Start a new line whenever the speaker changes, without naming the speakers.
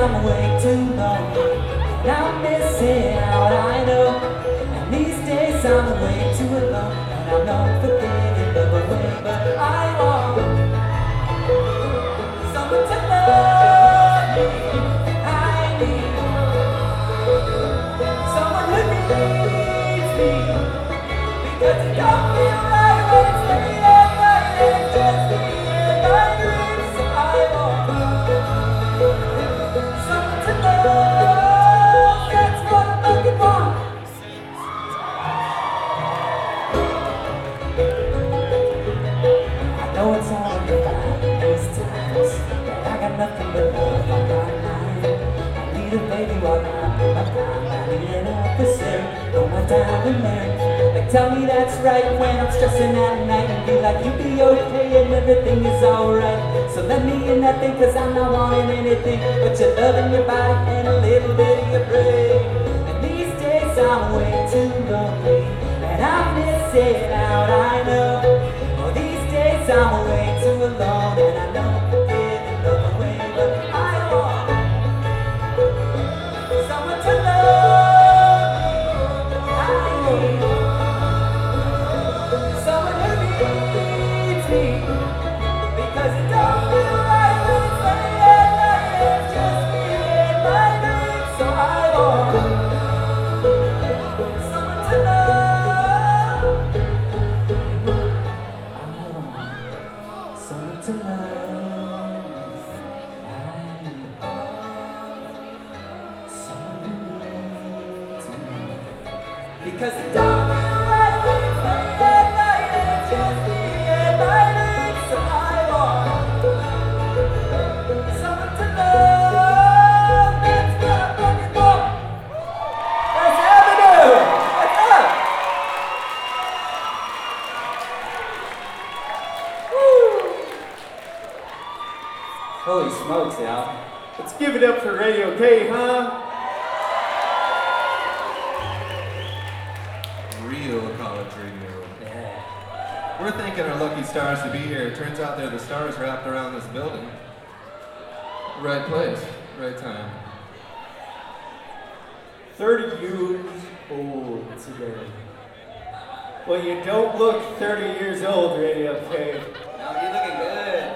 I'm way too lonely, and I'm missing out, I know. And these days I'm way too alone, and I'm not forgetting love away. But I want someone to love me. I need someone who needs me, because it don't feel right when it's late at night and it's just me and my dreams. So I want someone to love. That's what I'm looking for. I know it's hard to find these times that I got nothing but love on my mind. I need a baby while I'm in my prime. I need an officer on my diamond ring. Like tell me that's right when I'm stressing at night, and be like you be okay and everything is alright. So let me in that thing, cause I'm not wanting anything but your love in your body and a little bit of your brain. And these days I'm way too lonely, and I'm missing out, I know. Oh, these days I'm way too alone, and I know I'm giving love away. But I want someone to love me. I need someone who needs me, because it don't feel right when it's late at night and it's just me and my dreams. So I want someone to love. I want someone to love. I need someone who needs me, because it don't feel right when it's late at night and it's just me and my dreams. So I want someone to love. That's what I'm looking for. That's Avenue. What's up? Woo. Holy smokes, Al.
Let's give it up for Radio K, huh?
Real college radio.
Yeah.
We're thanking our lucky stars to be here. Turns out they're the stars wrapped around this building. Right place, right time.
30 years old today. Well, you don't look 30 years old, Radio K.
No, you're looking good.